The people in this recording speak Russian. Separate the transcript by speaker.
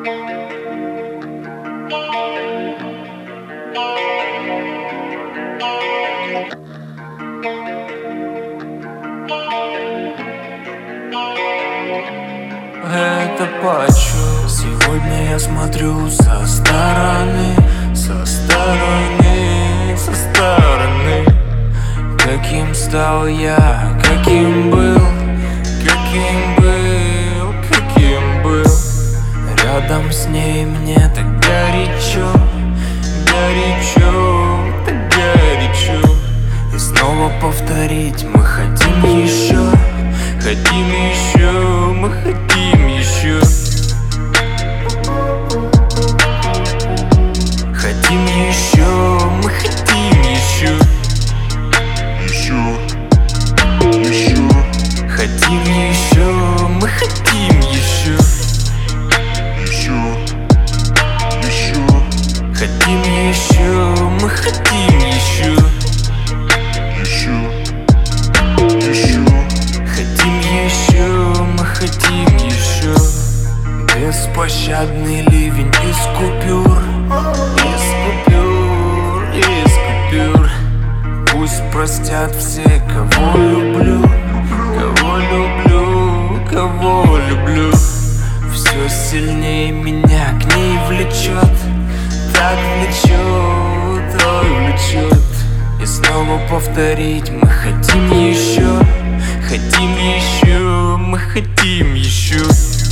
Speaker 1: Это почему сегодня я смотрю со стороны, со стороны, со стороны. Каким стал я, каким был, каким был, каким был. Рядом с ней мне так горячо, горячо, так горячо. И снова повторить мы хотим еще, хотим еще, мы хотим еще. Хотим еще, мы хотим еще. Еще. Хотим еще, мы хотим еще. Еще. Хотим еще, мы хотим еще. Хотим еще, мы хотим еще. Беспощадный ливень из купюр, из купюр, из купюр. Пусть простят все, кого люблю, кого люблю, кого люблю. Все сильнее меня к ней влечет, так влечет, ой, влечет. И снова повторить мы хотим еще, хотим еще, мы хотим еще.